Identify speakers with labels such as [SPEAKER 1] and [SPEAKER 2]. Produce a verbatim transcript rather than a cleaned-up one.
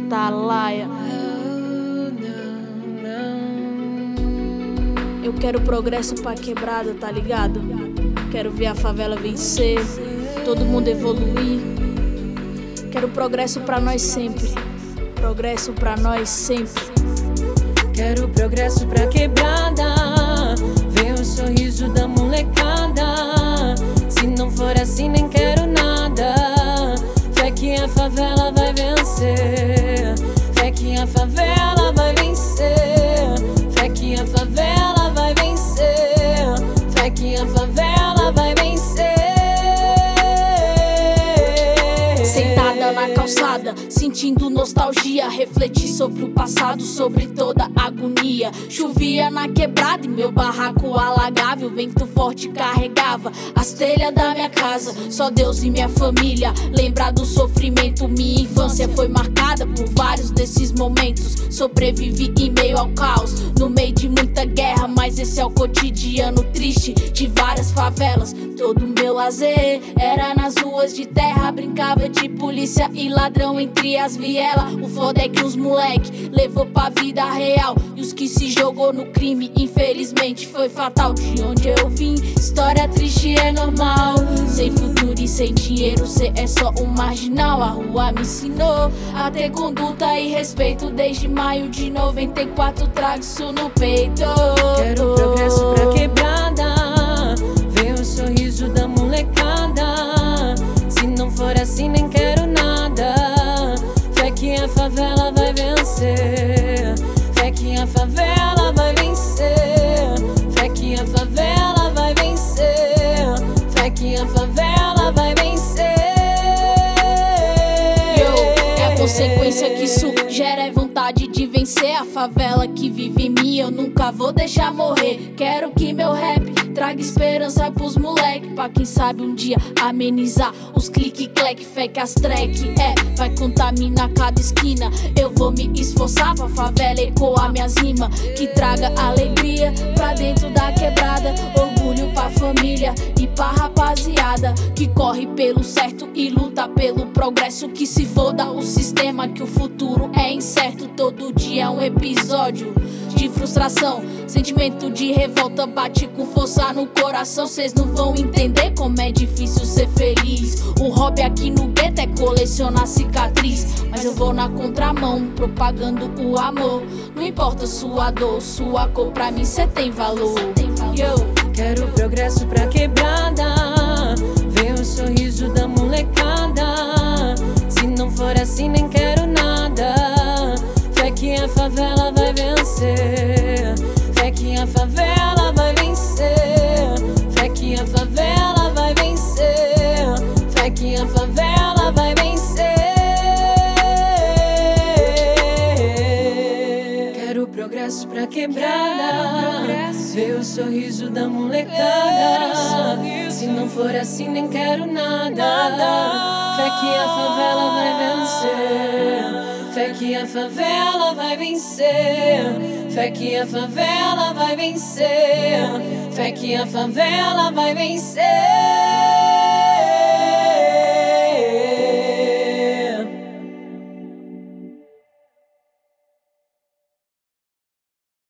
[SPEAKER 1] Atalaia. Eu quero progresso pra quebrada, tá ligado? Quero ver a favela vencer, todo mundo evoluir. Quero progresso pra nós sempre, progresso pra nós sempre.
[SPEAKER 2] Quero progresso pra quebrada, ver o sorriso da molecada. Se não for assim nem quero nada. Fé que a favela vai vencer, fé que a favela vai vencer, fé que a favela vai vencer, fé que a favela vai vencer.
[SPEAKER 1] Sentada na calçada, sentindo nostalgia, refleti sobre o passado, sobre toda a agonia. Chovia na quebrada e meu barraco alagava, o vento forte carregava as telhas da minha casa. Só Deus e minha família lembrar do sofrimento. Minha infância foi marcada por vários desses momentos. Sobrevivi em meio ao caos, no meio de muita guerra, mas esse é o cotidiano triste de várias favelas. Todo meu lazer era nas ruas de terra, brincava de polícia e ladrão entre as vielas. O foda é que os moleque levou pra vida real, e os que se jogou no crime infelizmente foi fatal. De onde eu vim, história triste é normal. Sem futuro e sem dinheiro, cê é só um marginal. A rua me ensinou a ter conduta e respeito. Desde maio de noventa e quatro trago isso no peito.
[SPEAKER 2] Quero progresso pra quebrada, ver o sorriso da molecada. Se não for assim nem quero nada. Fé que a favela vai vencer, fé que a favela vai vencer, fé que a favela vai vencer, fé que a favela vai vencer.
[SPEAKER 1] Yo, é a consequência que isso gera, é vontade de vencer. A favela que vive em mim eu nunca vou deixar morrer. Quero que meu rap traga esperança pros moleque, pra quem sabe um dia amenizar os clique-clack. Fé que as track é, vai contaminar cada esquina. Eu vou me esforçar pra favela ecoar minhas rimas, que traga alegria pra dentro da quebrada, orgulho pra família e pra rapaziada que corre pelo certo e luta pelo progresso. Que se foda o sistema, que o futuro é incerto. Todo dia é um episódio de frustração, sentimento de revolta bate com força no coração. Cês não vão entender como é difícil ser feliz. O hobby aqui no gueto é colecionar cicatriz, mas eu vou na contramão, propagando o amor. Não importa sua dor, sua cor, pra mim cê tem valor. Yo.
[SPEAKER 2] Quero progresso pra quebrada, ver o sorriso da molecada. Se não for assim nem quero nada. Fé que a favela vai vencer, fé que a favela vai vencer, fé que a favela vai vencer, fé que a favela vai vencer. Quero progresso pra quebrada, ver o sorriso da molecada. Se não for assim nem quero nada. Fé que a favela vai vencer, fé que a favela vai vencer, fé que a favela vai vencer, fé que a favela vai vencer.